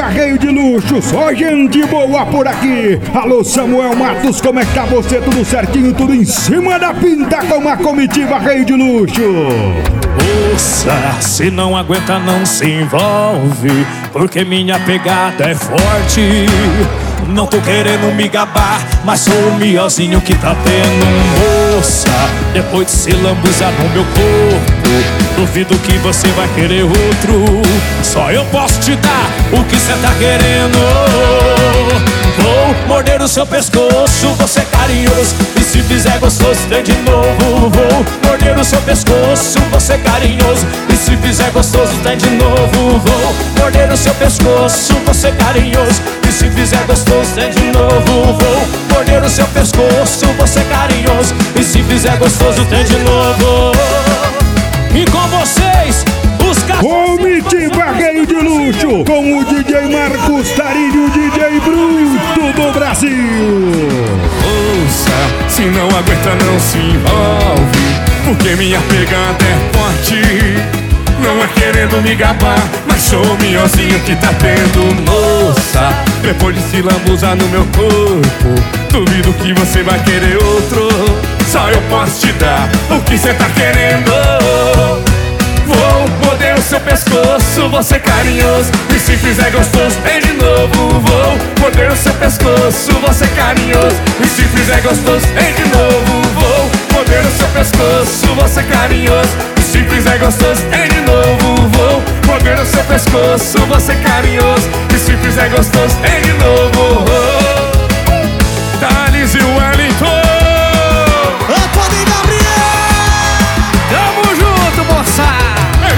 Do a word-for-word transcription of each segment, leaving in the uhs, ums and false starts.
Barreiro de Luxo, só gente boa por aqui. Alô Samuel Matos, como é que tá você? Tudo certinho, tudo em cima da pinta com a comitiva Barreiro de Luxo. Ouça, se não aguenta não se envolve, porque minha pegada é forte. Não tô querendo me gabar, mas sou o miozinho que tá tendo. Moça, depois de se lambuzar no meu corpo, duvido que você vai querer outro. Só eu posso te dar o que cê tá querendo. Vou morder o seu pescoço, você é carinhoso, e se fizer gostoso tem de novo. Vou morder o seu pescoço, você é carinhoso, e se fizer gostoso tem de novo. Vou morder o seu pescoço, você é carinhoso, e se fizer gostoso tem de novo. Vou morder o seu pescoço, você é carinhoso, e se fizer gostoso tem de novo. E com vocês, os Comitiva Barreiro de Luxo, com o D J Marcos Tarinho, o D J Bruto do Brasil. Ouça, se não aguenta não se envolve, porque minha pegada é forte. Não é querendo me gabar, mas sou o miozinho que tá tendo. Moça, depois de se lambuzar no meu corpo, duvido que você vai querer outro. Só eu posso te dar o que cê tá querendo. Vou morder o seu pescoço, você é carinhoso, e se fizer gostoso tem de novo. Vou morder o seu pescoço, você é carinhoso, e se fizer gostoso tem de novo. Vou morder o seu pescoço, você é carinhoso, e se fizer gostoso tem de novo. Vou morder o seu pescoço, você é carinhoso, e se fizer gostoso tem de novo. Thales e Wellington, Antônio Gabriel, tamo junto, moça!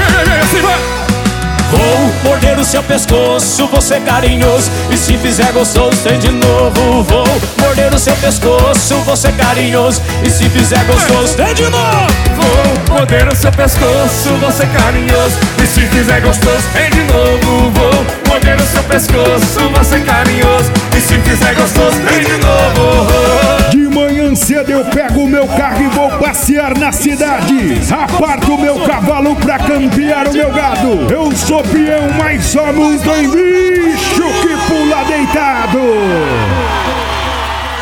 Vou morder o seu pescoço, você é carinhoso, e se fizer gostoso tem de novo. Vou morder o seu pescoço, você é carinhoso, e se fizer gostoso tem de novo. vou morder o seu pescoço, você é carinhoso, e se fizer gostoso tem de novo. Vou morder o seu pescoço, você é carinhoso, e se fizer gostoso tem de novo. De manhã cedo eu pego o meu carro e vou passear na cidade. Aparto o meu cavalo pra campear o meu gado. Eu sou peão, mas só não tem bicho que pula deitado.